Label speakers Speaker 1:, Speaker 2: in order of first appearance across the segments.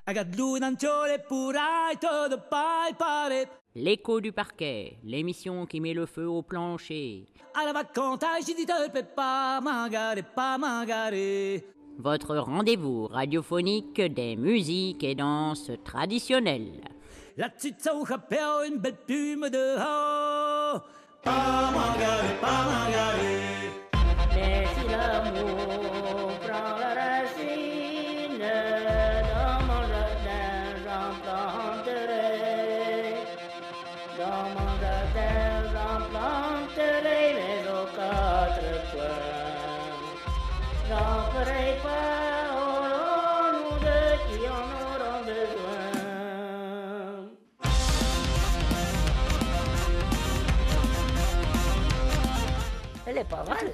Speaker 1: L'écho du parquet, l'émission qui met le feu au plancher. Votre rendez-vous radiophonique des musiques et danses traditionnelles.
Speaker 2: La petite sauche perd une belle plume de haut. Pas m'engager.
Speaker 1: Mais si l'amour prend la racine dans mon jardin, j'en planterai. Dans mon jardin, j'en planterai, mais aux quatre coins. J'en ferai pas aux nous deux qui en auront besoin. Elle est pas mal.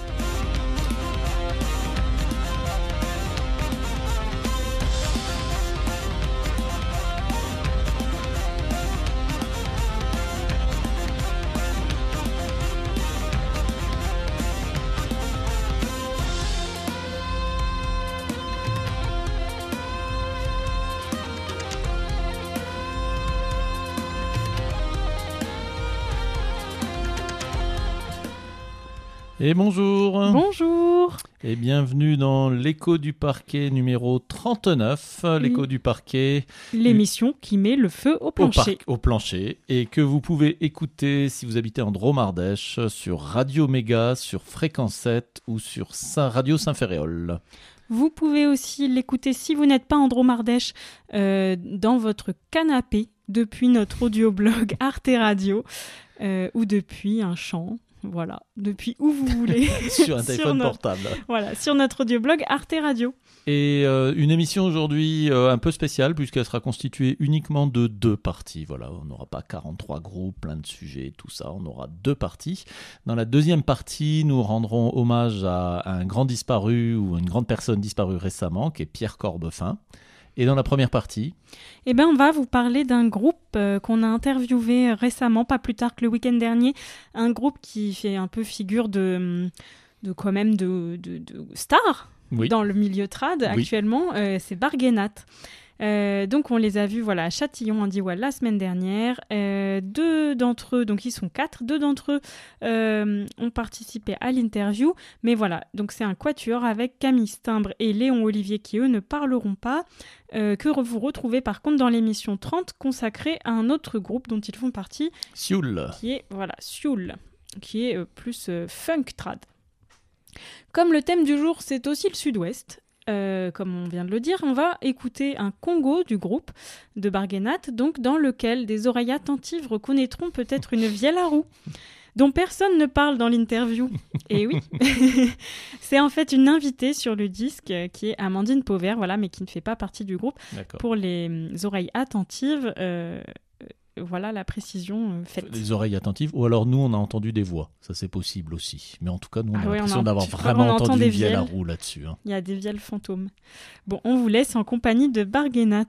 Speaker 3: Et bonjour.
Speaker 4: Bonjour.
Speaker 3: Et bienvenue dans l'écho du parquet numéro 39. L'écho du parquet.
Speaker 4: L'émission qui met le feu au plancher.
Speaker 3: Au plancher. Et que vous pouvez écouter si vous habitez en Drôme-Ardèche sur Radio Méga, sur Fréquence 7 ou sur Radio Saint-Féréol.
Speaker 4: Vous pouvez aussi l'écouter si vous n'êtes pas en Drôme-Ardèche dans votre canapé depuis notre audioblog Arte Radio ou depuis un champ. Voilà, depuis où vous voulez.
Speaker 3: Sur un téléphone portable.
Speaker 4: Voilà, sur notre audioblog Arte Radio.
Speaker 3: Et une émission aujourd'hui un peu spéciale puisqu'elle sera constituée uniquement de 2 parties. Voilà, on n'aura pas 43 groupes, plein de sujets, tout ça. On aura 2 parties. Dans la deuxième partie, nous rendrons hommage à un grand disparu ou une grande personne disparue récemment, qui est Pierre Corbefin. Et dans la première partie,
Speaker 4: on va vous parler d'un groupe qu'on a interviewé récemment, pas plus tard que le week-end dernier. Un groupe qui fait un peu figure de star dans le milieu trad actuellement. C'est Barguenat. Donc on les a vus à Châtillon, en Diois la semaine dernière. 2 d'entre eux, donc ils sont 4, 2 d'entre eux ont participé à l'interview. Mais voilà, donc c'est un quatuor avec Camille Stimbre et Léon Olivier qui eux ne parleront pas. Que vous retrouvez par contre dans l'émission 30 consacrée à un autre groupe dont ils font partie.
Speaker 3: Sioul.
Speaker 4: Sioul, qui est plus funk trad. Comme le thème du jour c'est aussi le sud-ouest, comme on vient de le dire, on va écouter un Congo du groupe de Barguenat, donc dans lequel des oreilles attentives reconnaîtront peut-être une vielle à roue, dont personne ne parle dans l'interview. Et oui, c'est en fait une invitée sur le disque qui est Amandine Pauvert, mais qui ne fait pas partie du groupe.
Speaker 3: D'accord.
Speaker 4: Pour les oreilles attentives, voilà la précision faite.
Speaker 3: Les oreilles attentives, ou alors nous on a entendu des voix, ça c'est possible aussi. Mais en tout cas nous on a l'impression d'avoir vraiment entendu une vielle à roue là-dessus. Hein.
Speaker 4: Il y a des vielles fantômes. Bon, on vous laisse en compagnie de Barguenat.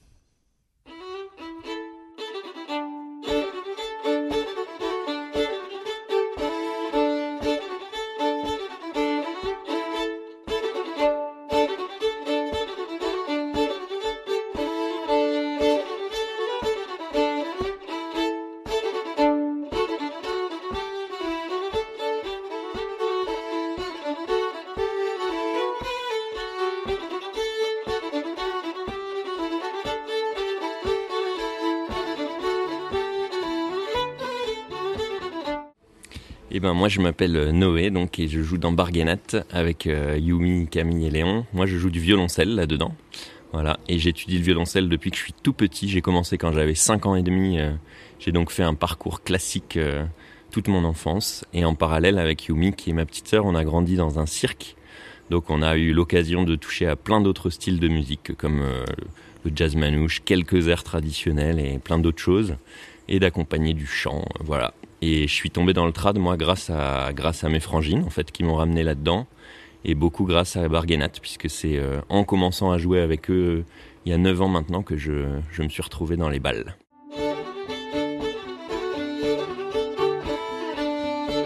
Speaker 5: Moi je m'appelle Noé et je joue dans Barguenat avec Yumi, Camille et Léon. Moi je joue du violoncelle là-dedans. Voilà. Et j'étudie le violoncelle depuis que je suis tout petit. J'ai commencé quand j'avais 5 ans et demi. J'ai donc fait un parcours classique toute mon enfance. Et en parallèle avec Yumi qui est ma petite sœur, on a grandi dans un cirque. Donc on a eu l'occasion de toucher à plein d'autres styles de musique comme le jazz manouche, quelques airs traditionnels et plein d'autres choses. Et d'accompagner du chant, voilà. Et je suis tombé dans le trad, moi, grâce à mes frangines, en fait, qui m'ont ramené là-dedans. Et beaucoup grâce à Barguenat, puisque c'est en commençant à jouer avec eux, il y a 9 ans maintenant, que je me suis retrouvé dans les balles.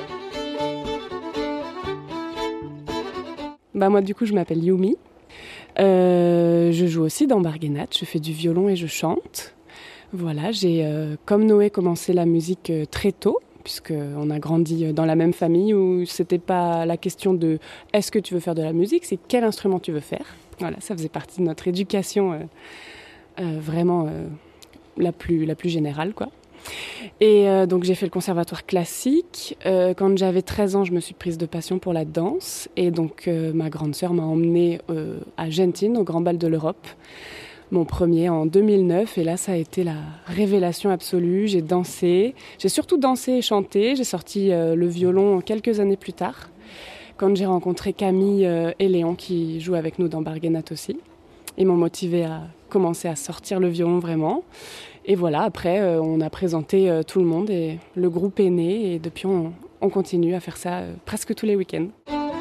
Speaker 6: Moi, du coup, je m'appelle Yumi. Je joue aussi dans Barguenat, je fais du violon et je chante. Voilà, j'ai, comme Noé, commencé la musique très tôt, puisqu'on a grandi dans la même famille où c'était pas la question de « est-ce que tu veux faire de la musique ?» c'est « quel instrument tu veux faire ?» Voilà, ça faisait partie de notre éducation vraiment la plus générale, quoi. Et donc j'ai fait le conservatoire classique. Quand j'avais 13 ans, je me suis prise de passion pour la danse. Et donc ma grande sœur m'a emmenée à Gentine, au Grand Bal de l'Europe. Mon premier en 2009, et là ça a été la révélation absolue. J'ai dansé, j'ai surtout dansé et chanté. J'ai sorti le violon quelques années plus tard, quand j'ai rencontré Camille et Léon qui jouent avec nous dans Barguenat aussi. Ils m'ont motivée à commencer à sortir le violon vraiment. Et voilà, après on a présenté tout le monde et le groupe est né, et depuis on continue à faire ça presque tous les week-ends.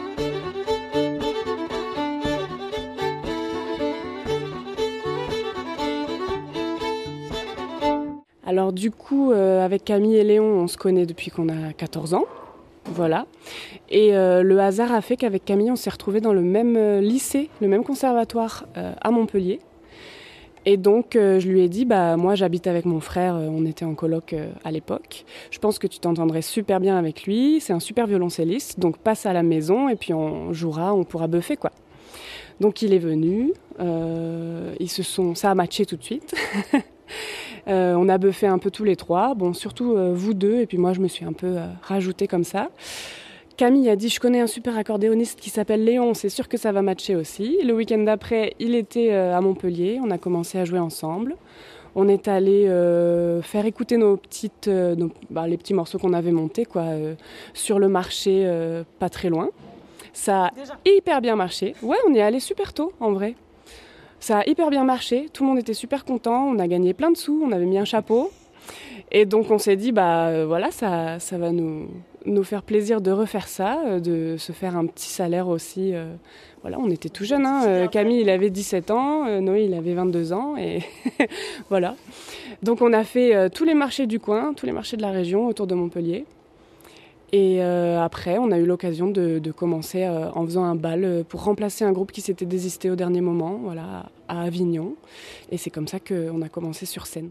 Speaker 6: Alors du coup, avec Camille et Léon, on se connaît depuis qu'on a 14 ans. Voilà. Et le hasard a fait qu'avec Camille, on s'est retrouvés dans le même lycée, le même conservatoire à Montpellier. Et donc, je lui ai dit, moi j'habite avec mon frère, on était en coloc à l'époque. Je pense que tu t'entendrais super bien avec lui, c'est un super violoncelliste, donc passe à la maison et puis on jouera, on pourra buffer, quoi. Donc il est venu, ça a matché tout de suite. On a buffé un peu tous les trois, bon surtout vous deux, et puis moi je me suis un peu rajoutée comme ça. Camille a dit, je connais un super accordéoniste qui s'appelle Léon, c'est sûr que ça va matcher aussi. Le week-end d'après, il était à Montpellier, on a commencé à jouer ensemble. On est allé faire écouter les petits morceaux qu'on avait montés sur le marché pas très loin. Ça a hyper bien marché. Ouais, on est allé super tôt en vrai. Ça a hyper bien marché, tout le monde était super content, on a gagné plein de sous, on avait mis un chapeau. Et donc on s'est dit, voilà, ça va nous faire plaisir de refaire ça, de se faire un petit salaire aussi. Voilà, on était tout jeunes, hein. Camille, il avait 17 ans, Noé, il avait 22 ans, et voilà. Donc on a fait tous les marchés du coin, tous les marchés de la région autour de Montpellier. Et après, on a eu l'occasion de commencer en faisant un bal pour remplacer un groupe qui s'était désisté au dernier moment, voilà, à Avignon. Et c'est comme ça qu'on a commencé sur scène.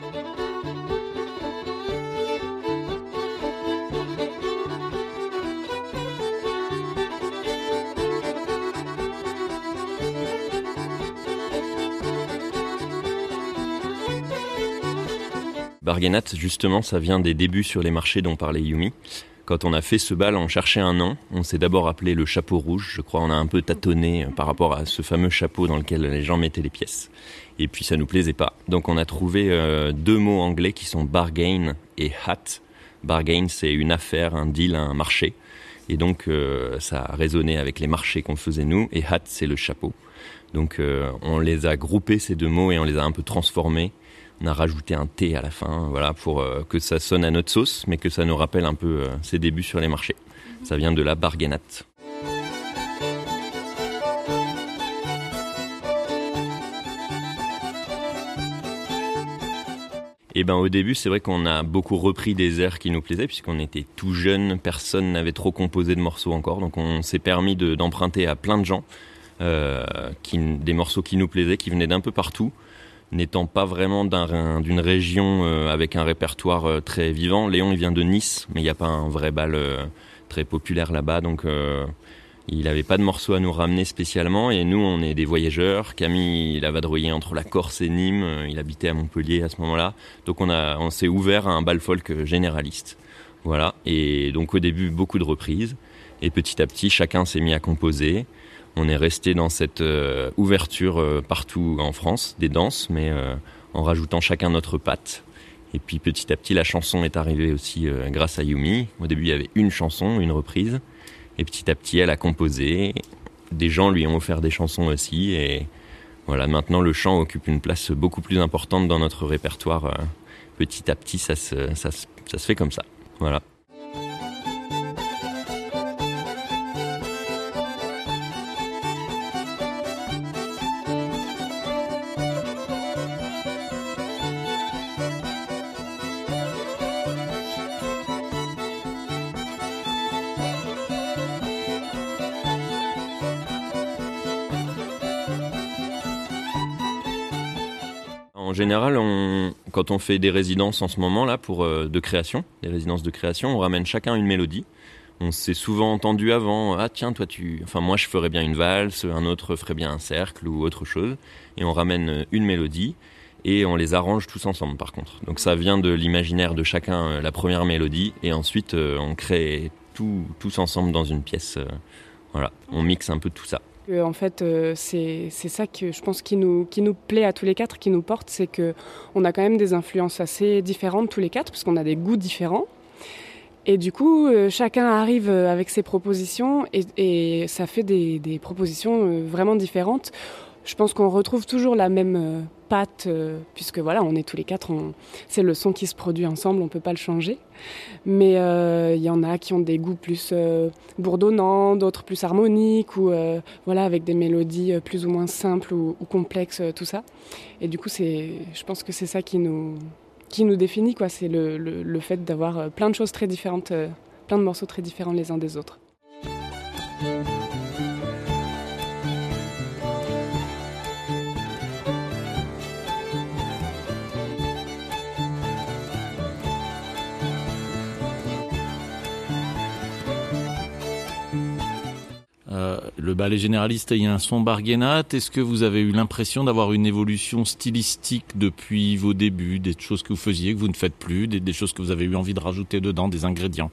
Speaker 5: Barguenat, justement, ça vient des débuts sur les marchés dont parlait Yumi. Quand on a fait ce bal, on cherchait un nom. On s'est d'abord appelé le chapeau rouge. Je crois on a un peu tâtonné par rapport à ce fameux chapeau dans lequel les gens mettaient les pièces. Et puis ça nous plaisait pas. Donc on a trouvé deux mots anglais qui sont bargain et hat. Bargain, c'est une affaire, un deal, un marché. Et donc ça a résonné avec les marchés qu'on faisait nous. Et hat, c'est le chapeau. Donc on les a groupés ces deux mots et on les a un peu transformés. On a rajouté un T à la fin, voilà, pour que ça sonne à notre sauce, mais que ça nous rappelle un peu ses débuts sur les marchés. Ça vient de la Barguenat. Et au début, c'est vrai qu'on a beaucoup repris des airs qui nous plaisaient, puisqu'on était tout jeunes, personne n'avait trop composé de morceaux encore, donc on s'est permis d'emprunter à plein de gens des morceaux qui nous plaisaient, qui venaient d'un peu partout. N'étant pas vraiment d'une région avec un répertoire très vivant. Léon, il vient de Nice, mais il n'y a pas un vrai bal très populaire là-bas, donc il n'avait pas de morceaux à nous ramener spécialement, et nous, on est des voyageurs. Camille, il a vadrouillé entre la Corse et Nîmes, il habitait à Montpellier à ce moment-là, donc on s'est ouvert à un bal folk généraliste. Voilà, et donc au début, beaucoup de reprises, et petit à petit, chacun s'est mis à composer. On est resté dans cette ouverture partout en France, des danses, mais en rajoutant chacun notre patte. Et puis petit à petit, la chanson est arrivée aussi grâce à Yumi. Au début, il y avait une chanson, une reprise. Et petit à petit, elle a composé. Des gens lui ont offert des chansons aussi. Et voilà, maintenant, le chant occupe une place beaucoup plus importante dans notre répertoire. Petit à petit, ça se fait comme ça. Voilà. En général, quand on fait des résidences en ce moment là de création, des résidences de création, on ramène chacun une mélodie. On s'est souvent entendu avant, ah tiens, moi je ferais bien une valse, un autre ferait bien un cercle ou autre chose. Et on ramène une mélodie et on les arrange tous ensemble par contre. Donc ça vient de l'imaginaire de chacun, la première mélodie, et ensuite on crée tous ensemble dans une pièce. Voilà, on mixe un peu tout ça.
Speaker 6: En fait, c'est ça que je pense qui nous plaît à tous les quatre, qui nous porte, c'est qu'on a quand même des influences assez différentes tous les quatre, parce qu'on a des goûts différents. Et du coup, chacun arrive avec ses propositions et ça fait des propositions vraiment différentes. Je pense qu'on retrouve toujours la même patte, puisque voilà, on est tous les quatre, c'est le son qui se produit ensemble, on ne peut pas le changer. Mais il y en a qui ont des goûts plus bourdonnants, d'autres plus harmoniques, ou voilà, avec des mélodies plus ou moins simples ou complexes, tout ça. Et du coup, je pense que c'est ça qui nous définit, quoi. C'est le fait d'avoir plein de choses très différentes, plein de morceaux très différents les uns des autres.
Speaker 3: Le ballet généraliste et un son Barguenat, est-ce que vous avez eu l'impression d'avoir une évolution stylistique depuis vos débuts, des choses que vous faisiez, que vous ne faites plus, des choses que vous avez eu envie de rajouter dedans, des ingrédients?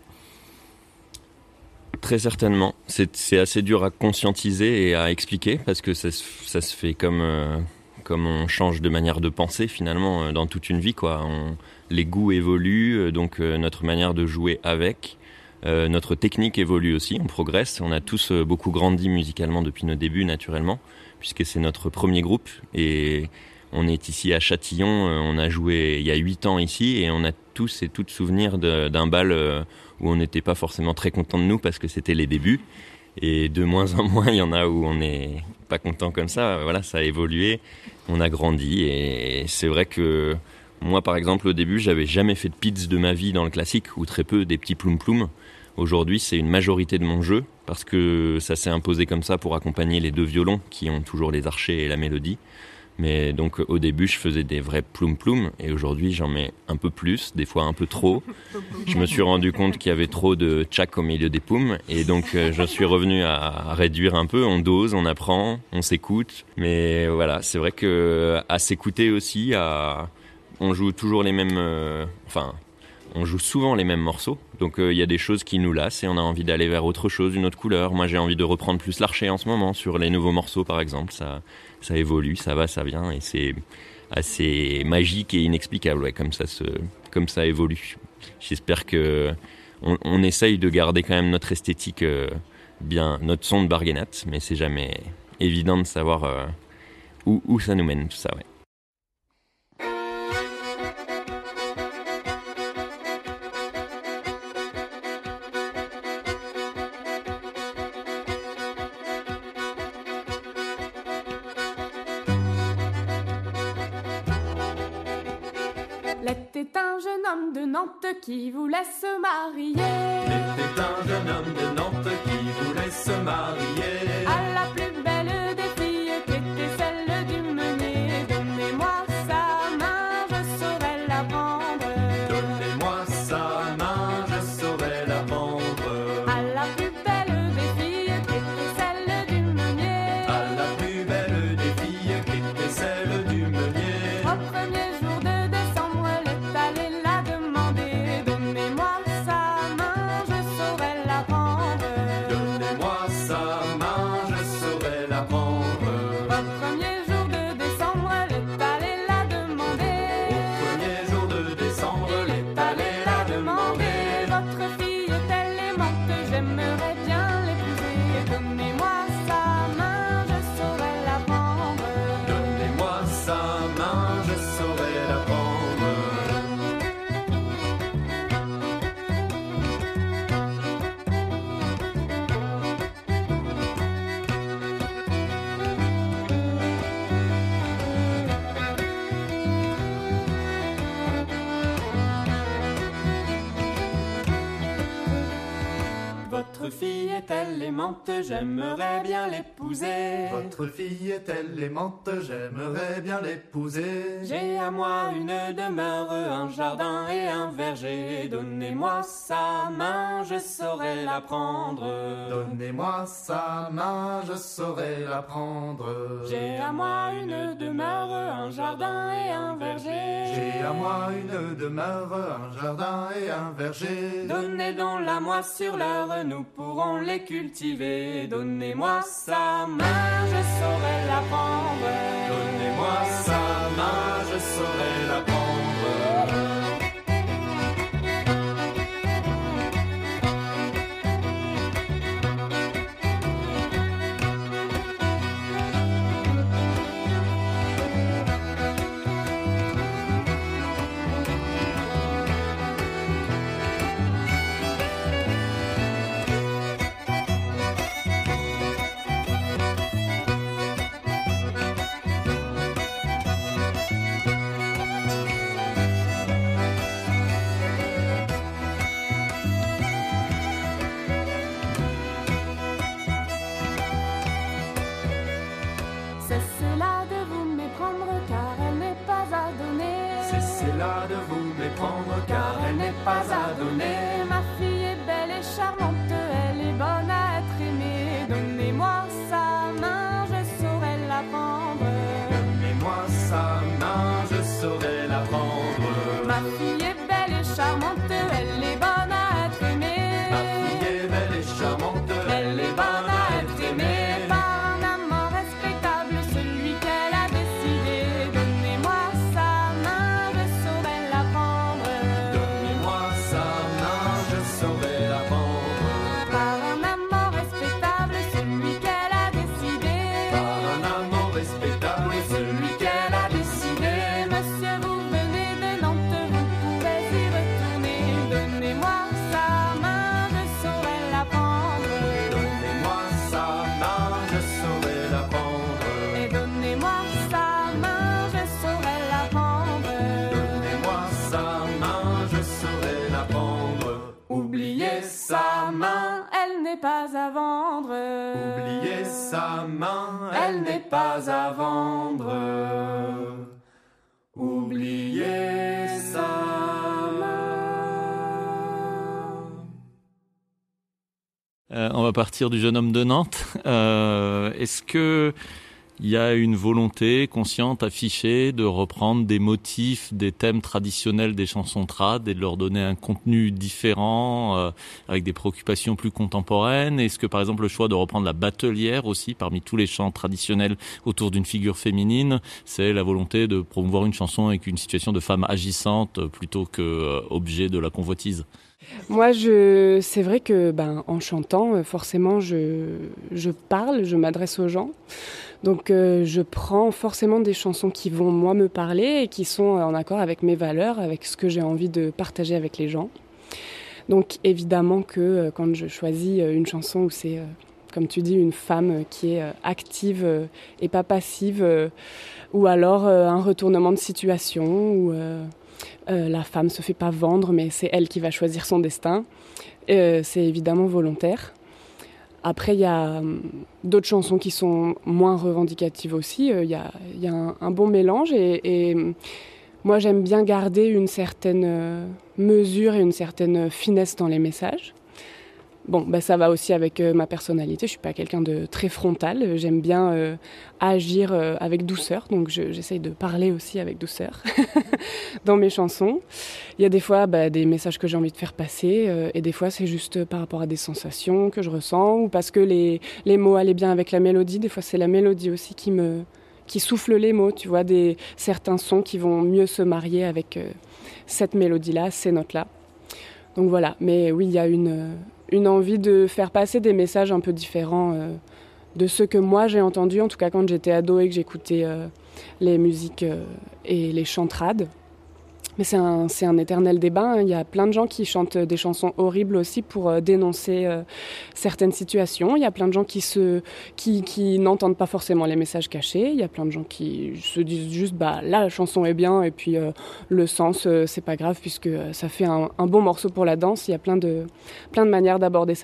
Speaker 5: Très certainement. C'est assez dur à conscientiser et à expliquer, parce que ça se fait comme on change de manière de penser finalement dans toute une vie, quoi. Les goûts évoluent, donc notre manière de jouer avec. Notre technique évolue aussi, on progresse. On a tous beaucoup grandi musicalement depuis nos débuts, naturellement, puisque c'est notre premier groupe. Et on est ici à Châtillon, on a joué il y a 8 ans ici, et on a tous et toutes souvenir d'un bal où on n'était pas forcément très content de nous parce que c'était les débuts. Et de moins en moins, il y en a où on n'est pas content comme ça. Voilà, ça a évolué, on a grandi. Et c'est vrai que moi, par exemple, au début, j'avais jamais fait de pizz de ma vie dans le classique, ou très peu, des petits ploum-ploum. Aujourd'hui, c'est une majorité de mon jeu, parce que ça s'est imposé comme ça pour accompagner les deux violons, qui ont toujours les archets et la mélodie. Mais donc, au début, je faisais des vrais ploum-ploum, et aujourd'hui, j'en mets un peu plus, des fois un peu trop. Je me suis rendu compte qu'il y avait trop de tchak au milieu des poums, et donc je suis revenu à réduire un peu. On dose, on apprend, on s'écoute. Mais voilà, c'est vrai que à s'écouter aussi, on joue toujours les mêmes... on joue souvent les mêmes morceaux, donc il y a des choses qui nous lassent et on a envie d'aller vers autre chose, une autre couleur. Moi j'ai envie de reprendre plus l'archer en ce moment sur les nouveaux morceaux par exemple, ça évolue, ça va, ça vient, et c'est assez magique et inexplicable, ouais, comme ça évolue. J'espère que on essaye de garder quand même notre esthétique, bien, notre son de Barguenat, mais c'est jamais évident de savoir où ça nous mène tout ça, ouais.
Speaker 7: L'était un jeune homme de Nantes qui voulait se marier.
Speaker 2: L'était un jeune homme de Nantes qui voulait se marier
Speaker 7: À la plus belle des filles qui était celle du meunier. Donnez-moi sa main, je saurai la prendre.
Speaker 2: Donnez-moi sa main, je saurai la prendre.
Speaker 7: À la plus belle des filles qui était celle du meunier.
Speaker 2: À la plus belle des filles qui était celle du meunier.
Speaker 7: Au premier jour de décembre, elle est allée la demander. Donnez-moi sa main, je saurai la prendre.
Speaker 2: Donnez-moi sa main, je saurai la prendre.
Speaker 7: Au premier jour est-elle aimante, j'aimerais bien l'épouser.
Speaker 8: Votre fille est-elle aimante, j'aimerais bien l'épouser.
Speaker 7: J'ai à moi une demeure, un jardin et un verger. Donnez-moi sa main, je saurai la prendre.
Speaker 8: Donnez-moi sa main, je saurai la prendre.
Speaker 7: J'ai à moi une demeure, un jardin et un verger.
Speaker 8: J'ai à moi une demeure, un jardin et un verger.
Speaker 7: Donnez donc la moi sur l'heure, nous pourrons les cultiver. Donnez-moi sa main, je saurai la prendre.
Speaker 8: Donnez-moi sa main, je saurai la prendre.
Speaker 7: Cessez-la de vous méprendre, car elle n'est pas à donner.
Speaker 8: Cessez-la de vous méprendre, car elle n'est pas à donner.
Speaker 7: Ma fille est belle et charmante, elle est bonne à être aimée. Donnez-moi sa main, je saurai la prendre.
Speaker 8: Donnez-moi sa main, je saurai la prendre.
Speaker 7: Ma fille est belle et charmante, elle est bonne à être aimée.
Speaker 8: Ma fille est belle et charmante,
Speaker 7: Elle est bonne à être aimée par un amant respectable, celui qu'elle a décidé. Donnez-moi sa main, je saurai la prendre.
Speaker 8: Donnez-moi sa main, je saurai la prendre.
Speaker 7: Par un amant respectable, celui qu'elle a décidé.
Speaker 8: Par un amant respectable,
Speaker 7: Celui qu'elle a décidé. Monsieur, vous venez de Nantes, vous pouvez y retourner. Donnez-moi sa main, je saurai la prendre.
Speaker 8: Donnez-moi sa main, je saurai la prendre.
Speaker 7: Et donnez-moi sa main, je saurai la prendre.
Speaker 8: Donnez-moi sa main, je saurai la prendre.
Speaker 7: Oubliez sa main, elle n'est pas à vendre.
Speaker 8: Oubliez sa main,
Speaker 7: Elle n'est pas à vendre.
Speaker 8: Oubliez sa
Speaker 3: On va partir du jeune homme de Nantes. Est-ce que il y a une volonté consciente, affichée, de reprendre des motifs, des thèmes traditionnels des chansons trad et de leur donner un contenu différent, avec des préoccupations plus contemporaines? Est-ce que, par exemple, le choix de reprendre la batelière aussi, parmi tous les chants traditionnels autour d'une figure féminine, c'est la volonté de promouvoir une chanson avec une situation de femme agissante plutôt que objet de la convoitise?
Speaker 6: Moi, c'est vrai que en chantant, forcément, je parle, je m'adresse aux gens. Donc, je prends forcément des chansons qui vont, moi, me parler et qui sont en accord avec mes valeurs, avec ce que j'ai envie de partager avec les gens. Donc, évidemment que quand je choisis une chanson où c'est, comme tu dis, une femme qui est active et pas passive, ou alors un retournement de situation, où la femme se fait pas vendre, mais c'est elle qui va choisir son destin. C'est évidemment volontaire. Après, il y a d'autres chansons qui sont moins revendicatives aussi. Il y a un bon mélange et moi, j'aime bien garder une certaine mesure et une certaine finesse dans les messages. Bon, ça va aussi avec ma personnalité. Je suis pas quelqu'un de très frontal. J'aime bien agir avec douceur, donc j'essaye de parler aussi avec douceur dans mes chansons. Il y a des fois des messages que j'ai envie de faire passer, et des fois c'est juste par rapport à des sensations que je ressens, ou parce que les mots allaient bien avec la mélodie. Des fois c'est la mélodie aussi qui souffle les mots, tu vois, certains sons qui vont mieux se marier avec cette mélodie-là, ces notes-là. Donc voilà, mais oui, il y a une envie de faire passer des messages un peu différents de ceux que moi j'ai entendus, en tout cas quand j'étais ado et que j'écoutais les musiques et les chants trad. Mais c'est un éternel débat, hein. Il y a plein de gens qui chantent des chansons horribles aussi pour dénoncer certaines situations. Il y a plein de gens qui n'entendent pas forcément les messages cachés. Il y a plein de gens qui se disent juste là la chanson est bien et puis le sens c'est pas grave puisque ça fait un bon morceau pour la danse. Il y a plein de manières d'aborder ça.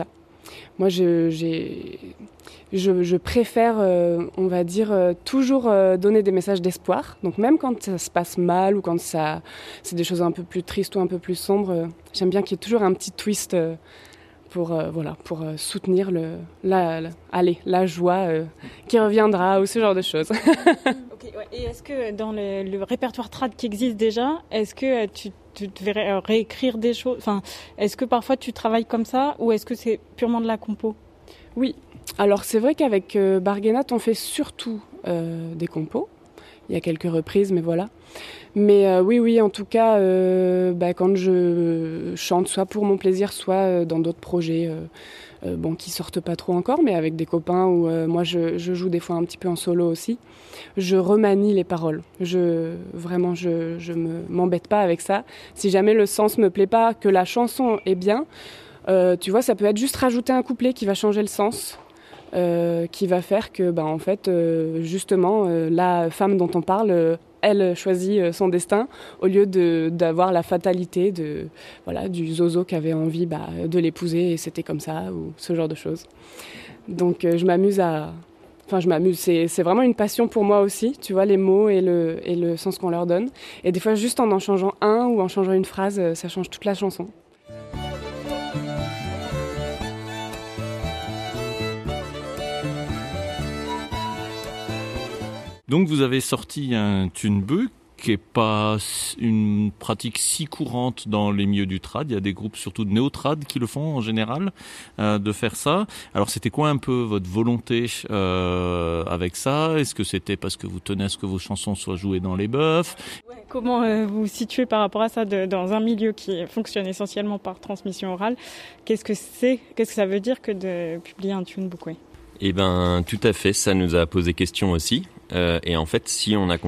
Speaker 6: Moi, je préfère, on va dire, toujours donner des messages d'espoir. Donc même quand ça se passe mal ou quand c'est des choses un peu plus tristes ou un peu plus sombres, j'aime bien qu'il y ait toujours un petit twist pour soutenir la joie qui reviendra ou ce genre de choses.
Speaker 4: Okay, ouais. Et est-ce que dans le répertoire trad qui existe déjà, est-ce que tu devrais réécrire des choses, enfin, est-ce que parfois tu travailles comme ça ou est-ce que c'est purement de la compo?
Speaker 6: Oui, alors c'est vrai qu'avec Barguenat, on fait surtout des compos. Il y a quelques reprises, mais voilà. Mais oui, en tout cas, quand je chante, soit pour mon plaisir, soit dans d'autres projets qui sortent pas trop encore, mais avec des copains, ou moi je joue des fois un petit peu en solo aussi, je remanie les paroles. Je m'embête pas avec ça. Si jamais le sens me plaît pas, que la chanson est bien, tu vois, ça peut être juste rajouter un couplet qui va changer le sens. Qui va faire que, en fait, justement, la femme dont on parle, elle choisit son destin au lieu d'avoir la fatalité du zozo qui avait envie de l'épouser et c'était comme ça, ou ce genre de choses. Donc, je m'amuse, c'est vraiment une passion pour moi aussi, tu vois, les mots et le sens qu'on leur donne. Et des fois, juste en changeant un ou en changeant une phrase, ça change toute la chanson.
Speaker 3: Donc vous avez sorti un tunebook qui n'est pas une pratique si courante dans les milieux du trad. Il y a des groupes surtout de néo-trad qui le font en général, de faire ça. Alors c'était quoi un peu votre volonté avec ça? Est-ce que c'était parce que vous tenez à ce que vos chansons soient jouées dans les bœufs?
Speaker 4: Comment vous vous situez par rapport à ça dans un milieu qui fonctionne essentiellement par transmission orale? Qu'est-ce que ça veut dire que de publier un tunebook?
Speaker 5: Eh ben, tout à fait, ça nous a posé question aussi. Et en fait, si on a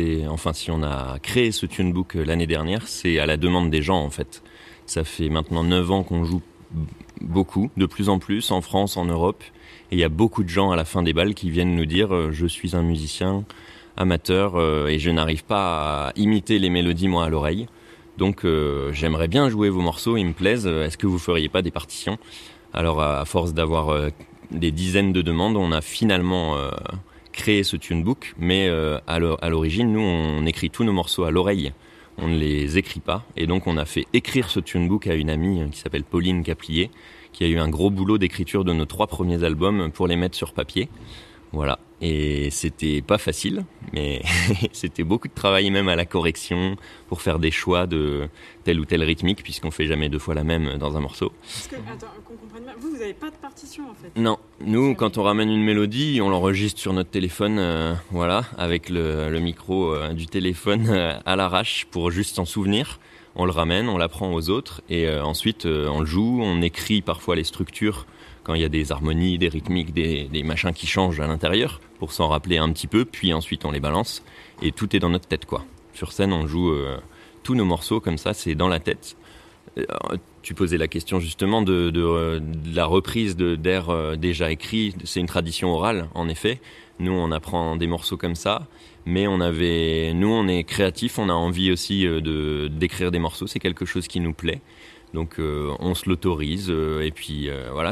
Speaker 5: créé ce tunebook l'année dernière, c'est à la demande des gens en fait. Ça fait maintenant 9 ans qu'on joue beaucoup, de plus en plus, en France, en Europe. Et il y a beaucoup de gens à la fin des balles qui viennent nous dire je suis un musicien amateur et je n'arrive pas à imiter les mélodies moi à l'oreille. Donc j'aimerais bien jouer vos morceaux, ils me plaisent. Est-ce que vous feriez pas des partitions? Alors à force d'avoir des dizaines de demandes, on a finalement créé ce tunebook, mais à l'origine, nous, on écrit tous nos morceaux à l'oreille. On ne les écrit pas. Et donc, on a fait écrire ce tunebook à une amie qui s'appelle Pauline Caplier, qui a eu un gros boulot d'écriture de nos 3 premiers albums pour les mettre sur papier. Voilà. Et c'était pas facile, mais c'était beaucoup de travail même à la correction pour faire des choix de telle ou telle rythmique, puisqu'on fait jamais 2 fois la même dans un morceau.
Speaker 4: Parce que, attends, qu'on comprenne bien, vous n'avez pas de partition en fait?
Speaker 5: Non, nous quand on ramène une mélodie, on l'enregistre sur notre téléphone, avec le micro du téléphone à l'arrache pour juste s'en souvenir. On le ramène, on l'apprend aux autres et ensuite on le joue, on écrit parfois les structures quand il y a des harmonies, des rythmiques, des machins qui changent à l'intérieur pour s'en rappeler un petit peu, puis ensuite on les balance et tout est dans notre tête quoi. Sur scène on joue tous nos morceaux comme ça, c'est dans la tête. Tu posais la question justement de la reprise d'airs déjà écrits, c'est une tradition orale en effet. Nous on apprend des morceaux comme ça, mais on est créatifs, on a envie aussi d'écrire des morceaux, c'est quelque chose qui nous plaît. Donc on se l'autorise et puis voilà,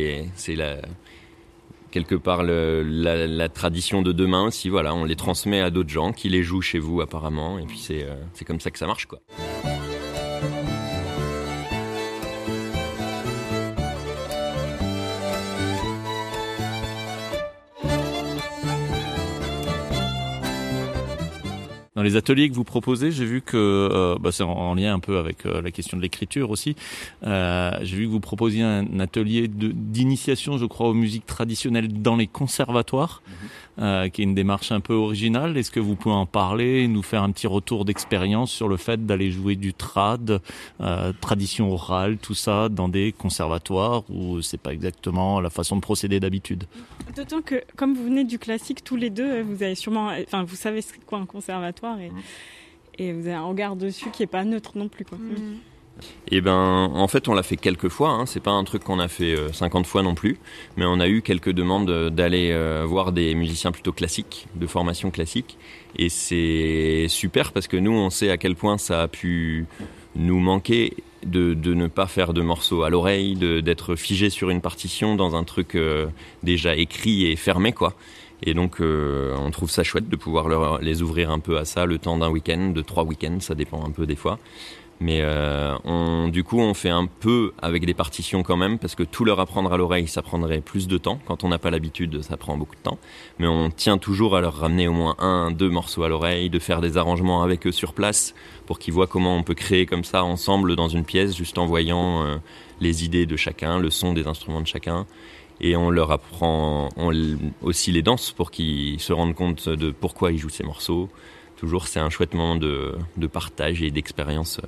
Speaker 5: quelque part la tradition de demain aussi, voilà, on les transmet à d'autres gens qui les jouent chez vous apparemment et puis c'est comme ça que ça marche quoi.
Speaker 3: Dans les ateliers que vous proposez, j'ai vu que, c'est en lien un peu avec la question de l'écriture aussi, j'ai vu que vous proposiez un atelier d'initiation, je crois, aux musiques traditionnelles dans les conservatoires, qui est une démarche un peu originale. Est-ce que vous pouvez en parler, nous faire un petit retour d'expérience sur le fait d'aller jouer du trad, tradition orale, tout ça, dans des conservatoires où c'est pas exactement la façon de procéder d'habitude?
Speaker 4: D'autant que, comme vous venez du classique tous les deux, vous avez vous savez c'est quoi un conservatoire et vous avez un regard dessus qui est pas neutre non plus quoi.
Speaker 5: Et en fait on l'a fait quelques fois, hein. C'est pas un truc qu'on a fait 50 fois non plus, mais on a eu quelques demandes d'aller voir des musiciens plutôt classiques, de formation classique, et c'est super parce que nous on sait à quel point ça a pu nous manquer de ne pas faire de morceaux à l'oreille, d'être figé sur une partition dans un truc déjà écrit et fermé, quoi. Et donc on trouve ça chouette de pouvoir les ouvrir un peu à ça le temps d'un week-end, de 3 week-ends, ça dépend un peu des fois. Mais du coup, on fait un peu avec des partitions quand même, parce que tout leur apprendre à l'oreille, ça prendrait plus de temps. Quand on n'a pas l'habitude, ça prend beaucoup de temps. Mais on tient toujours à leur ramener au moins 1-2 morceaux à l'oreille, de faire des arrangements avec eux sur place, pour qu'ils voient comment on peut créer comme ça ensemble dans une pièce, juste en voyant les idées de chacun, le son des instruments de chacun. Et on leur apprend aussi les danses pour qu'ils se rendent compte de pourquoi ils jouent ces morceaux. Toujours, c'est un chouette moment de partage et d'expérience.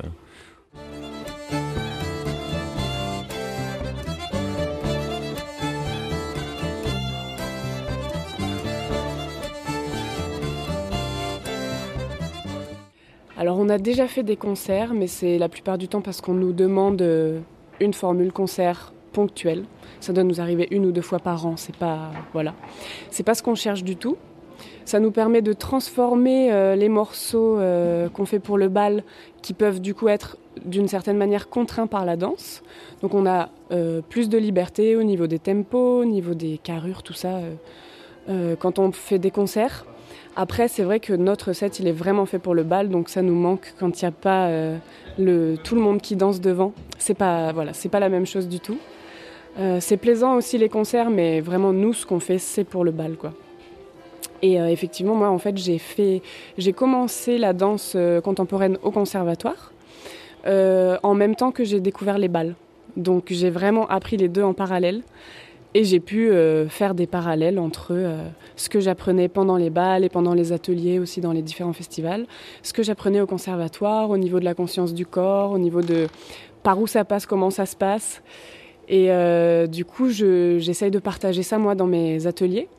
Speaker 6: Alors on a déjà fait des concerts, mais c'est la plupart du temps parce qu'on nous demande une formule concert ponctuelle. Ça doit nous arriver 1 ou 2 fois par an, c'est pas ce qu'on cherche du tout. Ça nous permet de transformer les morceaux qu'on fait pour le bal, qui peuvent du coup être d'une certaine manière contraints par la danse. Donc on a plus de liberté au niveau des tempos, au niveau des carrures, tout ça, quand on fait des concerts. Après, c'est vrai que notre set, il est vraiment fait pour le bal, donc ça nous manque quand il n'y a pas tout le monde qui danse devant. C'est pas la même chose du tout. C'est plaisant aussi les concerts, mais vraiment nous, ce qu'on fait, c'est pour le bal, quoi. Et effectivement, moi, en fait, j'ai commencé la danse contemporaine au conservatoire en même temps que j'ai découvert les bals. Donc, j'ai vraiment appris les deux en parallèle et j'ai pu faire des parallèles entre ce que j'apprenais pendant les bals et pendant les ateliers aussi dans les différents festivals, ce que j'apprenais au conservatoire, au niveau de la conscience du corps, au niveau de par où ça passe, comment ça se passe. Et du coup, j'essaye de partager ça, moi, dans mes ateliers.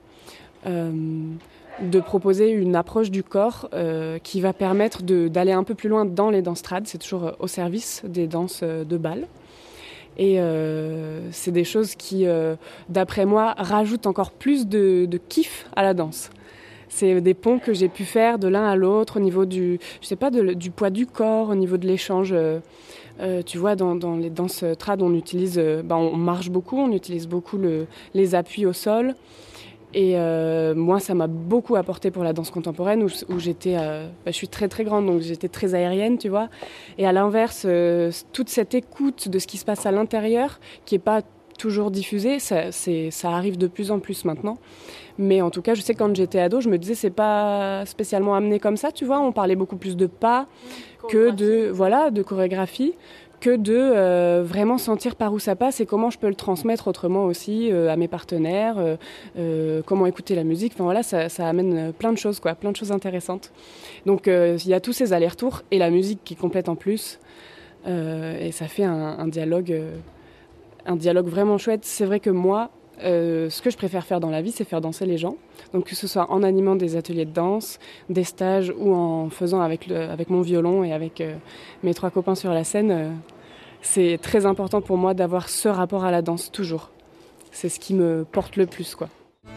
Speaker 6: De proposer une approche du corps qui va permettre d'aller un peu plus loin dans les danses trad. C'est toujours au service des danses de bal. Et c'est des choses qui, d'après moi, rajoutent encore plus de kiff à la danse. C'est des ponts que j'ai pu faire de l'un à l'autre au niveau du poids du corps, au niveau de l'échange. Tu vois, dans les danses trad, on marche beaucoup, on utilise beaucoup les appuis au sol. Et moi, ça m'a beaucoup apporté pour la danse contemporaine où j'étais, je suis très très grande, donc j'étais très aérienne, tu vois. Et à l'inverse, toute cette écoute de ce qui se passe à l'intérieur, qui n'est pas toujours diffusée, ça arrive de plus en plus maintenant. Mais en tout cas, je sais que quand j'étais ado, je me disais c'est pas spécialement amené comme ça, tu vois. On parlait beaucoup plus de pas que de chorégraphie, que de vraiment sentir par où ça passe et comment je peux le transmettre autrement aussi à mes partenaires, comment écouter la musique. Enfin voilà, ça amène plein de choses, quoi, plein de choses intéressantes. Donc il y a tous ces allers-retours et la musique qui complète en plus. Et ça fait un dialogue vraiment chouette. C'est vrai que moi, ce que je préfère faire dans la vie, c'est faire danser les gens. Donc que ce soit en animant des ateliers de danse, des stages ou en faisant avec mon violon et avec mes 3 copains sur la scène, c'est très important pour moi d'avoir ce rapport à la danse toujours. C'est ce qui me porte le plus, quoi.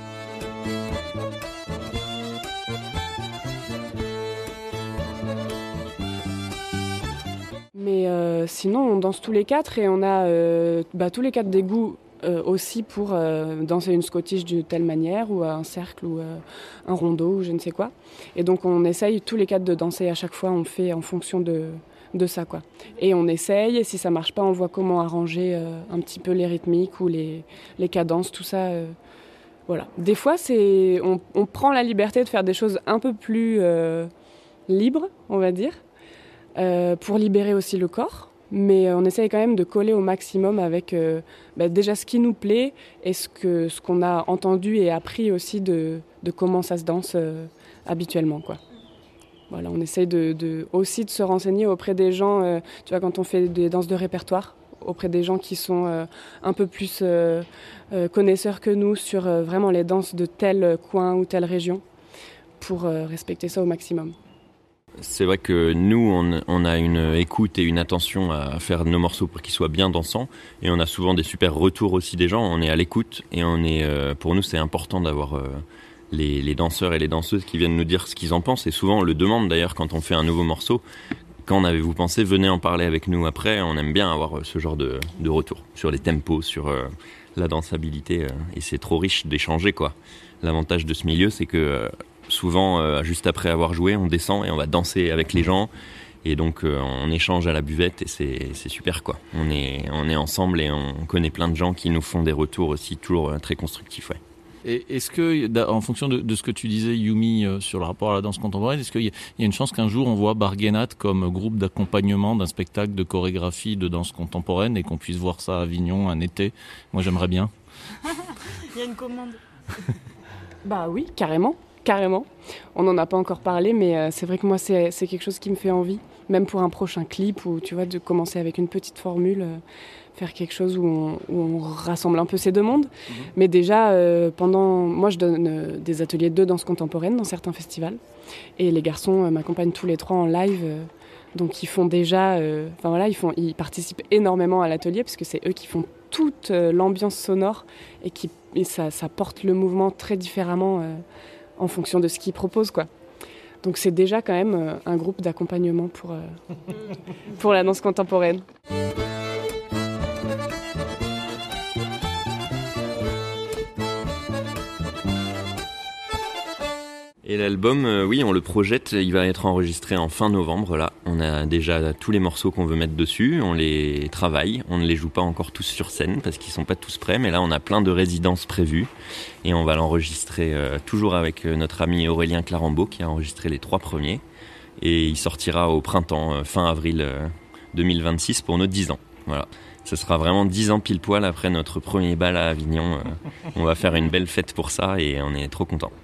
Speaker 6: Mais sinon, on danse tous les 4 et on a tous les 4 des goûts aussi pour danser une scottish d'une telle manière ou un cercle ou un rondeau ou je ne sais quoi. Et donc on essaye tous les 4 de danser à chaque fois, on fait en fonction de ça, quoi. Et on essaye, et si ça marche pas, on voit comment arranger un petit peu les rythmiques ou les cadences, tout ça. Voilà. Des fois, on prend la liberté de faire des choses un peu plus libres, on va dire, pour libérer aussi le corps. Mais on essaye quand même de coller au maximum avec déjà ce qui nous plaît et ce qu'on a entendu et appris aussi de comment ça se danse habituellement, quoi. Voilà, on essaye aussi de se renseigner auprès des gens, tu vois, quand on fait des danses de répertoire, auprès des gens qui sont un peu plus connaisseurs que nous sur vraiment les danses de tel coin ou telle région, pour respecter ça au maximum.
Speaker 5: C'est vrai que nous, on a une écoute et une attention à faire nos morceaux pour qu'ils soient bien dansants. Et on a souvent des super retours aussi des gens. On est à l'écoute et pour nous, c'est important d'avoir les danseurs et les danseuses qui viennent nous dire ce qu'ils en pensent. Et souvent, on le demande d'ailleurs quand on fait un nouveau morceau. qu'en avez-vous pensé? Venez en parler avec nous après. On aime bien avoir ce genre de retour sur les tempos, sur la dansabilité. Et c'est trop riche d'échanger, quoi. L'avantage de ce milieu, c'est que souvent, juste après avoir joué, on descend et on va danser avec les gens. Et donc, on échange à la buvette et c'est super, quoi. On est ensemble et on connaît plein de gens qui nous font des retours aussi toujours très constructifs, ouais.
Speaker 3: Et est-ce que, en fonction de ce que tu disais, Yumi, sur le rapport à la danse contemporaine, est-ce qu'il y a une chance qu'un jour on voit Barguenat comme groupe d'accompagnement d'un spectacle de chorégraphie de danse contemporaine et qu'on puisse voir ça à Avignon un été? Moi, j'aimerais bien.
Speaker 4: Il y a une commande.
Speaker 6: Bah oui, carrément. On n'en a pas encore parlé, mais c'est vrai que moi, c'est quelque chose qui me fait envie. Même pour un prochain clip, où tu vois, de commencer avec une petite formule, faire quelque chose où on rassemble un peu ces deux mondes. Mais déjà, moi, je donne des ateliers de danse contemporaine dans certains festivals. Et les garçons m'accompagnent tous les 3 en live. Donc ils font déjà... ils participent énormément à l'atelier, parce que c'est eux qui font toute l'ambiance sonore et ça porte le mouvement très différemment en fonction de ce qu'ils proposent, quoi. Donc c'est déjà quand même un groupe d'accompagnement pour la danse contemporaine.
Speaker 5: Et l'album, oui, on le projette, il va être enregistré en fin novembre, là. On a déjà tous les morceaux qu'on veut mettre dessus, on les travaille, on ne les joue pas encore tous sur scène parce qu'ils sont pas tous prêts, mais là on a plein de résidences prévues et on va l'enregistrer toujours avec notre ami Aurélien Clarambeau qui a enregistré les 3 premiers et il sortira au printemps, fin avril 2026 pour nos 10 ans. Voilà. Ce sera vraiment 10 ans pile poil après notre premier bal à Avignon. On va faire une belle fête pour ça et on est trop contents.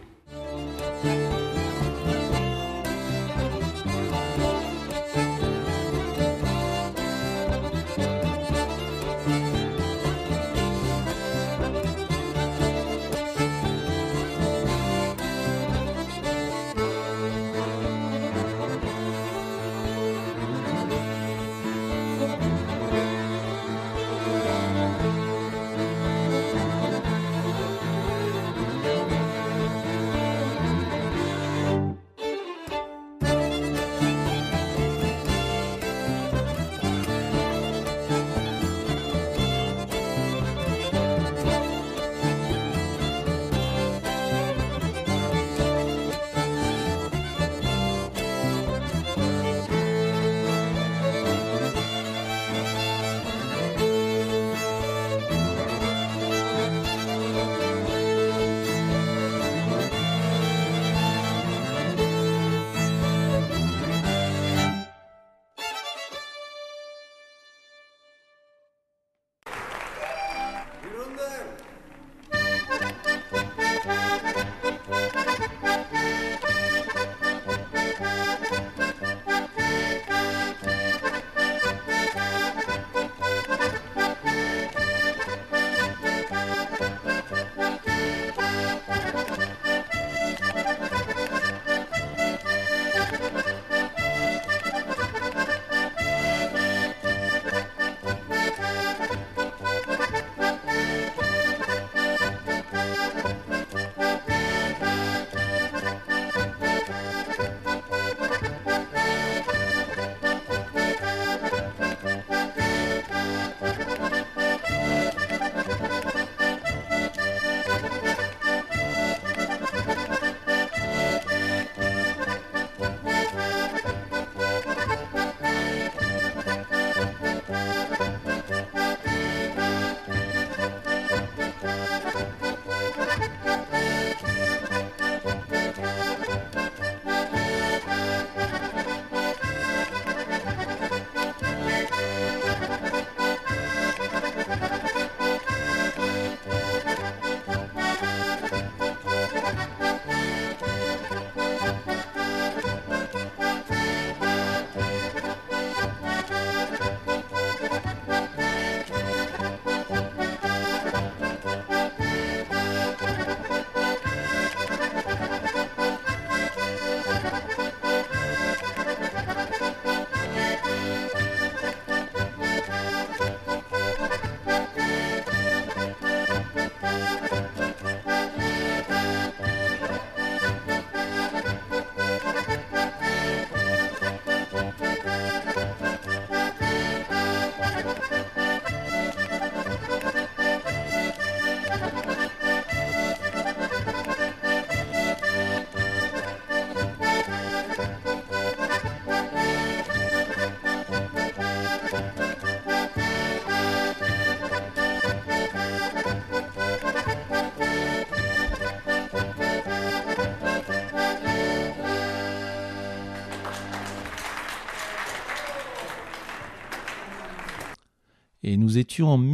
Speaker 3: Et nous étions en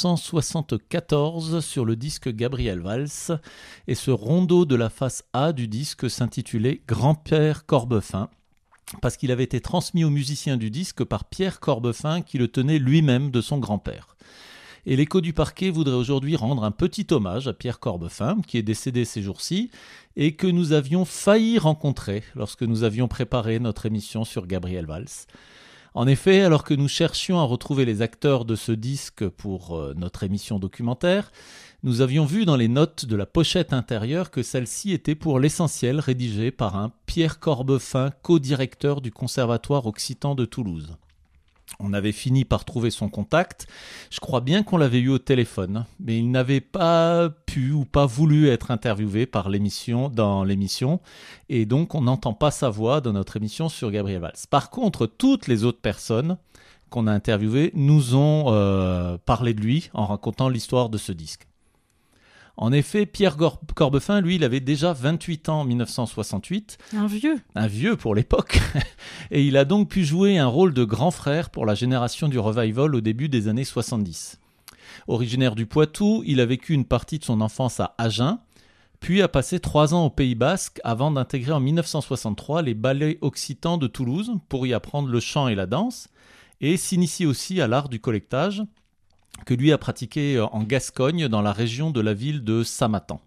Speaker 3: 1974 sur le disque Gabriel Valls, et ce rondeau de la face A du disque s'intitulait Grand-Père Corbefin, parce qu'il avait été transmis aux musiciens du disque par Pierre Corbefin, qui le tenait lui-même de son grand-père. Et l'Écho du Parquet voudrait aujourd'hui rendre un petit hommage à Pierre Corbefin, qui est décédé ces jours-ci, et que nous avions failli rencontrer lorsque nous avions préparé notre émission sur Gabriel Valls. En effet, alors que nous cherchions à retrouver les acteurs de ce disque pour notre émission documentaire, nous avions vu dans les notes de la pochette intérieure que celle-ci était pour l'essentiel rédigée par un Pierre Corbefin, co-directeur du Conservatoire Occitan de Toulouse. On avait fini par trouver son contact. Je crois bien qu'on l'avait eu au téléphone, mais il n'avait pas pu ou pas voulu être interviewé dans l'émission, et donc on n'entend pas sa voix dans notre émission sur Gabriel Valls. Par contre, toutes les autres personnes qu'on a interviewées nous ont parlé de lui en racontant l'histoire de ce disque. En effet, Pierre Corbefin, lui, il avait déjà 28 ans en 1968. Un vieux pour l'époque. Et il a donc pu jouer un rôle de grand frère pour la génération du revival au début des années 70. Originaire du Poitou, il a vécu une partie de son enfance à Agen, puis a passé 3 ans au Pays Basque avant d'intégrer en 1963 les ballets occitans de Toulouse pour y apprendre le chant et la danse, et s'initier aussi à l'art du collectage, que lui a pratiqué en Gascogne, dans la région de la ville de Samatan.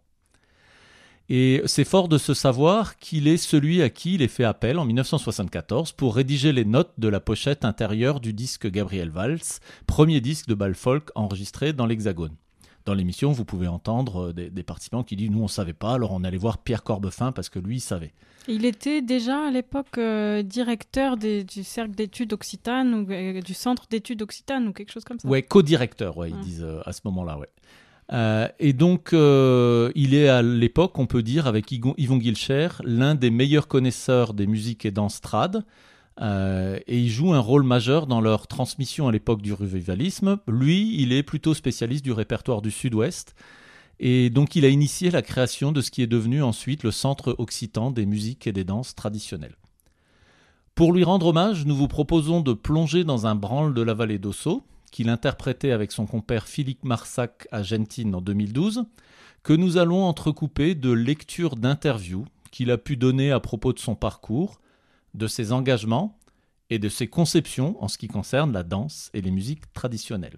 Speaker 3: Et c'est fort de ce savoir qu'il est celui à qui il est fait appel en 1974 pour rédiger les notes de la pochette intérieure du disque Gabriel Valls, premier disque de bal folk enregistré dans l'Hexagone. Dans l'émission, vous pouvez entendre des participants qui disent « Nous, on ne savait pas, alors on allait voir Pierre Corbefin parce que lui, il savait. »
Speaker 4: Il était déjà à l'époque directeur du cercle d'études occitanes ou du centre d'études occitanes ou quelque chose comme ça.
Speaker 3: Ouais, co-directeur, ils disent à ce moment-là, ouais. Et donc, il est à l'époque, on peut dire, avec Yvon Guilcher, l'un des meilleurs connaisseurs des musiques et danses trad. Et il joue un rôle majeur dans leur transmission à l'époque du revivalisme. Lui, il est plutôt spécialiste du répertoire du Sud-Ouest. Et donc, il a initié la création de ce qui est devenu ensuite le Centre occitan des musiques et des danses traditionnelles. Pour lui rendre hommage, nous vous proposons de plonger dans un branle de la vallée d'Ossau, qu'il interprétait avec son compère Philippe Marsac à Gentine en 2012, que nous allons entrecouper de lectures d'interviews qu'il a pu donner à propos de son parcours, de ses engagements et de ses conceptions en ce qui concerne la danse et les musiques traditionnelles.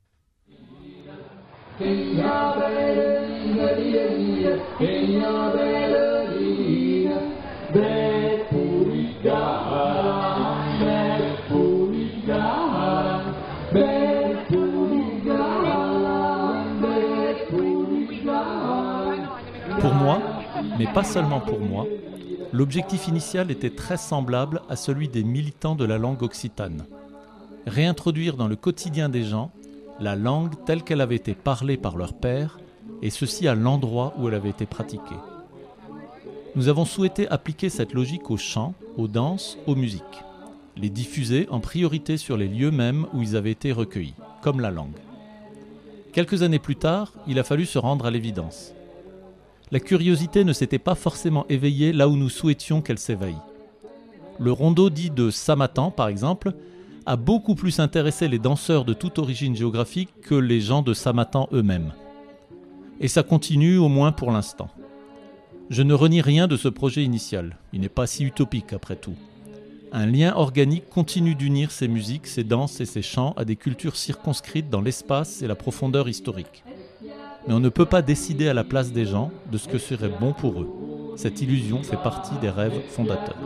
Speaker 3: Pour moi, mais pas seulement pour moi, l'objectif initial était très semblable à celui des militants de la langue occitane. Réintroduire dans le quotidien des gens la langue telle qu'elle avait été parlée par leur père, et ceci à l'endroit où elle avait été pratiquée. Nous avons souhaité appliquer cette logique aux chants, aux danses, aux musiques. Les diffuser en priorité sur les lieux mêmes où ils avaient été recueillis, comme la langue. Quelques années plus tard, il a fallu se rendre à l'évidence. La curiosité ne s'était pas forcément éveillée là où nous souhaitions qu'elle s'éveille. Le rondeau dit de Samatan, par exemple, a beaucoup plus intéressé les danseurs de toute origine géographique que les gens de Samatan eux-mêmes. Et ça continue au moins pour l'instant. Je ne renie rien de ce projet initial, il n'est pas si utopique après tout. Un lien organique continue d'unir ces musiques, ces danses et ces chants à des cultures circonscrites dans l'espace et la profondeur historique. Mais on ne peut pas décider à la place des gens de ce que serait bon pour eux. Cette illusion fait partie des rêves fondateurs.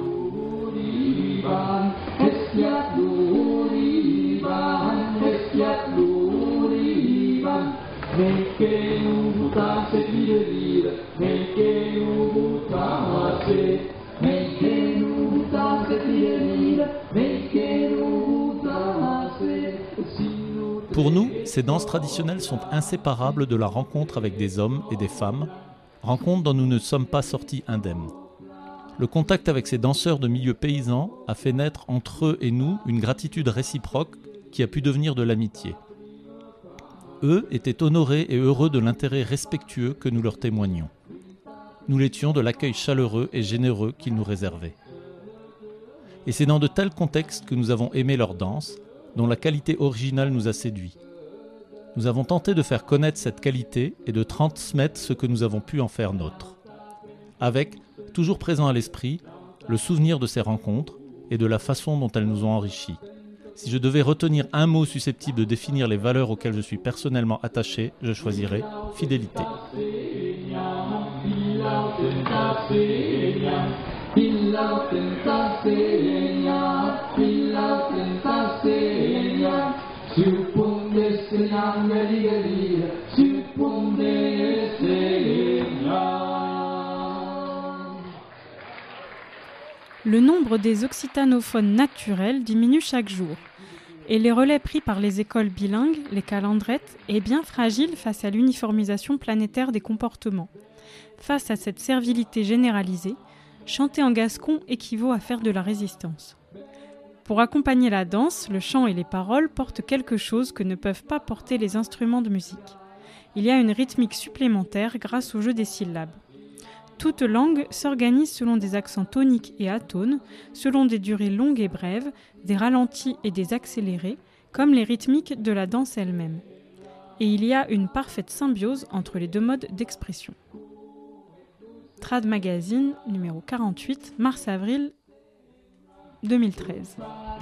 Speaker 3: Pour nous, ces danses traditionnelles sont inséparables de la rencontre avec des hommes et des femmes, rencontre dont nous ne sommes pas sortis indemnes. Le contact avec ces danseurs de milieux paysans a fait naître entre eux et nous une gratitude réciproque qui a pu devenir de l'amitié. Eux étaient honorés et heureux de l'intérêt respectueux que nous leur témoignions. Nous l'étions de l'accueil chaleureux et généreux qu'ils nous réservaient. Et c'est dans de tels contextes que nous avons aimé leur danse, dont la qualité originale nous a séduits. Nous avons tenté de faire connaître cette qualité et de transmettre ce que nous avons pu en faire nôtre. Avec, toujours présent à l'esprit, le souvenir de ces rencontres et de la façon dont elles nous ont enrichis. Si je devais retenir un mot susceptible de définir les valeurs auxquelles je suis personnellement attaché, je choisirais fidélité.
Speaker 4: Le nombre des occitanophones naturels diminue chaque jour. Et les relais pris par les écoles bilingues, les calendrettes, est bien fragile face à l'uniformisation planétaire des comportements. Face à cette servilité généralisée, chanter en gascon équivaut à faire de la résistance. Pour accompagner la danse, le chant et les paroles portent quelque chose que ne peuvent pas porter les instruments de musique. Il y a une rythmique supplémentaire grâce au jeu des syllabes. Toute langue s'organise selon des accents toniques et atones, selon des durées longues et brèves, des ralentis et des accélérés, comme les rythmiques de la danse elle-même. Et il y a une parfaite symbiose entre les deux modes d'expression. Trad Magazine, numéro 48, mars-avril 2013.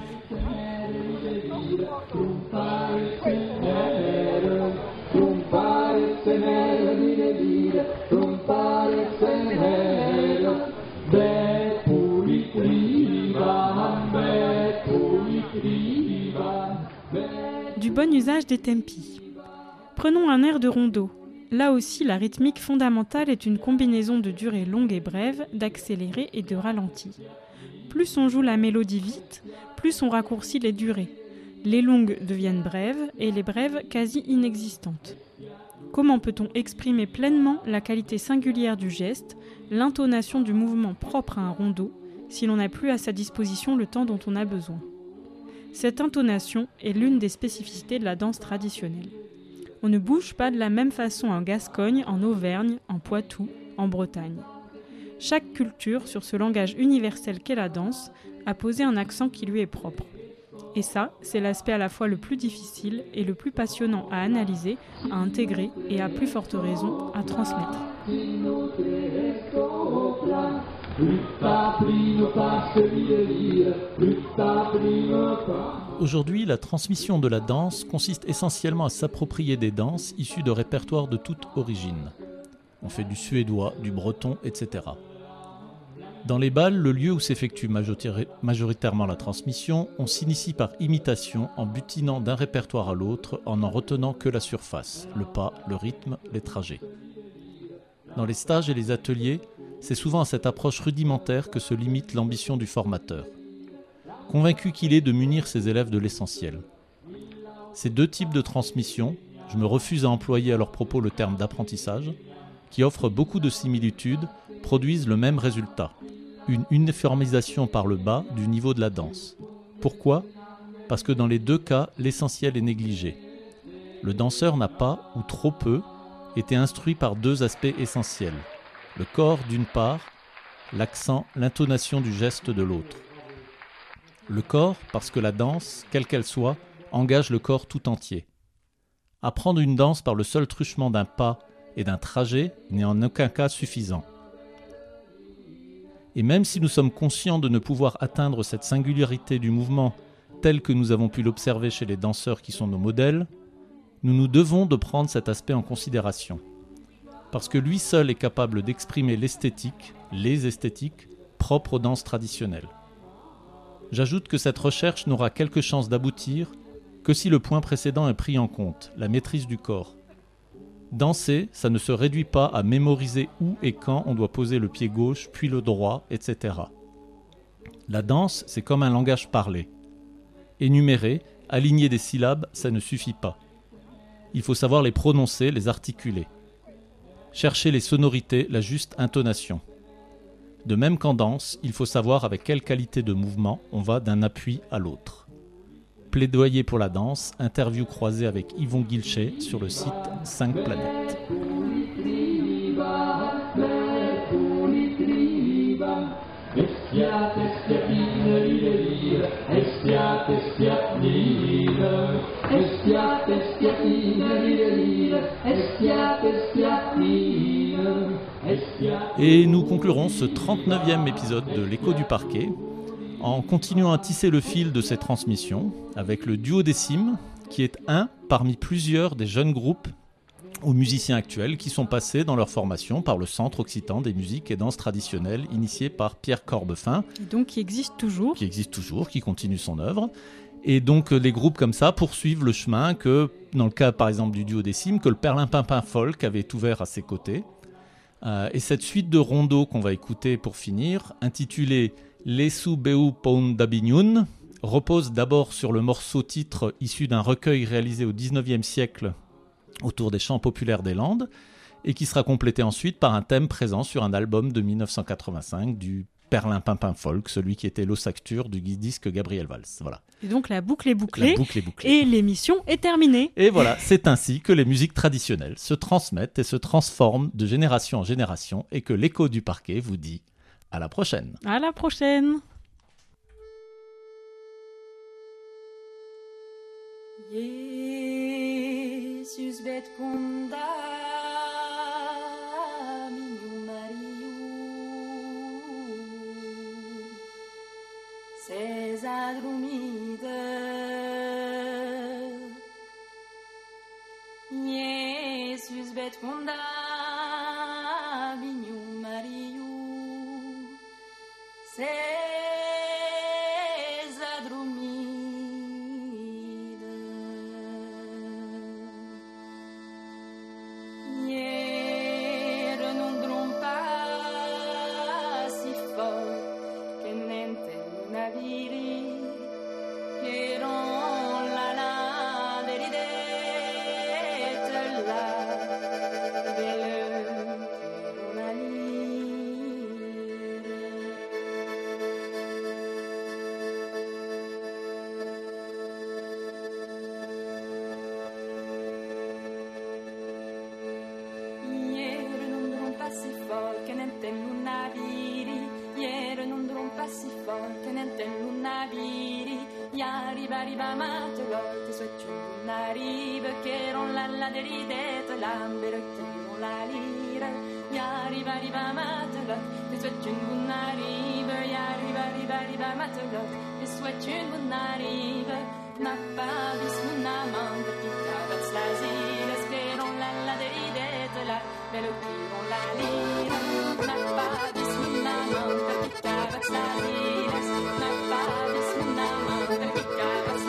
Speaker 4: Du bon usage des tempi. Prenons un air de rondeau. Là aussi, la rythmique fondamentale est une combinaison de durées longues et brèves, d'accélérés et de ralentis. Plus on joue la mélodie vite, plus on raccourcit les durées. Les longues deviennent brèves et les brèves quasi inexistantes. Comment peut-on exprimer pleinement la qualité singulière du geste, l'intonation du mouvement propre à un rondeau, si l'on n'a plus à sa disposition le temps dont on a besoin ? Cette intonation est l'une des spécificités de la danse traditionnelle. On ne bouge pas de la même façon en Gascogne, en Auvergne, en Poitou, en Bretagne. Chaque culture, sur ce langage universel qu'est la danse, a posé un accent qui lui est propre. Et ça, c'est l'aspect à la fois le plus difficile et le plus passionnant à analyser, à intégrer et à plus forte raison à transmettre.
Speaker 3: Aujourd'hui, la transmission de la danse consiste essentiellement à s'approprier des danses issues de répertoires de toute origine. On fait du suédois, du breton, etc. Dans les bals, le lieu où s'effectue majoritairement la transmission, on s'initie par imitation en butinant d'un répertoire à l'autre en n'en retenant que la surface, le pas, le rythme, les trajets. Dans les stages et les ateliers, c'est souvent à cette approche rudimentaire que se limite l'ambition du formateur. Convaincu qu'il est de munir ses élèves de l'essentiel. Ces deux types de transmission, je me refuse à employer à leur propos le terme d'apprentissage, qui offrent beaucoup de similitudes, produisent le même résultat, une uniformisation par le bas du niveau de la danse. Pourquoi ? Parce que dans les deux cas, l'essentiel est négligé. Le danseur n'a pas, ou trop peu, été instruit par deux aspects essentiels. Le corps d'une part, l'accent, l'intonation du geste de l'autre. Le corps, parce que la danse, quelle qu'elle soit, engage le corps tout entier. Apprendre une danse par le seul truchement d'un pas et d'un trajet n'est en aucun cas suffisant. Et même si nous sommes conscients de ne pouvoir atteindre cette singularité du mouvement telle que nous avons pu l'observer chez les danseurs qui sont nos modèles, nous nous devons de prendre cet aspect en considération. Parce que lui seul est capable d'exprimer l'esthétique, les esthétiques, propres aux danses traditionnelles. J'ajoute que cette recherche n'aura quelque chance d'aboutir que si le point précédent est pris en compte, la maîtrise du corps. Danser, ça ne se réduit pas à mémoriser où et quand on doit poser le pied gauche, puis le droit, etc. La danse, c'est comme un langage parlé. Énumérer, aligner des syllabes, ça ne suffit pas. Il faut savoir les prononcer, les articuler. Chercher les sonorités, la juste intonation. De même qu'en danse, il faut savoir avec quelle qualité de mouvement on va d'un appui à l'autre. Plaidoyer pour la danse, interview croisée avec Yvon Guilchet sur le site 5 Planètes.
Speaker 8: Estia,
Speaker 3: Et nous conclurons ce 39e épisode de l'Écho du Parquet en continuant à tisser le fil de ces transmissions avec le duo des Cimes, qui est un parmi plusieurs des jeunes groupes ou musiciens actuels qui sont passés dans leur formation par le Centre Occitan des musiques et danses traditionnelles initié par Pierre Corbefin.
Speaker 4: Et donc qui existe toujours.
Speaker 3: Qui continue son œuvre. Et donc les groupes comme ça poursuivent le chemin que, dans le cas par exemple du duo des Cimes, que le Perlimpinpin Folk avait ouvert à ses côtés. Et cette suite de rondeaux qu'on va écouter pour finir, intitulée Lesu Beu Poun d'Abignun, repose d'abord sur le morceau titre issu d'un recueil réalisé au XIXe siècle autour des chants populaires des Landes, et qui sera complété ensuite par un thème présent sur un album de 1985 du Perlimpinpin Folk, celui qui était l'ossature du disque Gabriel Valls. Voilà.
Speaker 4: Et donc la boucle est bouclée.
Speaker 3: La boucle est bouclée.
Speaker 4: Et l'émission est terminée.
Speaker 3: Et voilà, c'est ainsi que les musiques traditionnelles se transmettent et se transforment de génération en génération, et que l'Écho du Parquet vous dit à la prochaine.
Speaker 4: À la prochaine.
Speaker 7: Jesus bet kunda minyu Mariu César Drumide Jesus bet kunda minyu Mariu César Drumide Arriva matolote su una riva che non la deridete l'ambere che non la lira arriva matolote su una riva arriva matolote su una riva n'a pas bis una manda tutta da slasile che non la deridete la belle che non la lira n'a pas bis una manda tutta da slasile n'a pas bis una manda tutta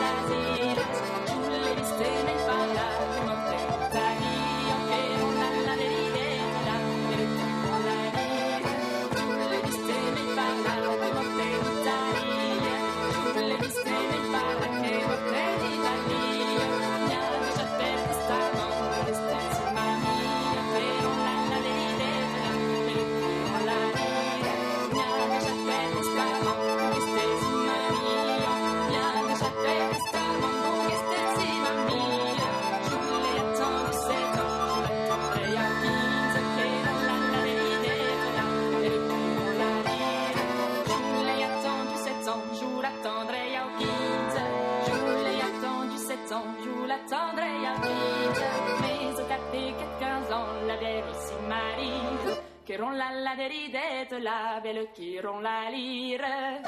Speaker 7: che ron la deridete la belle qui ron la lire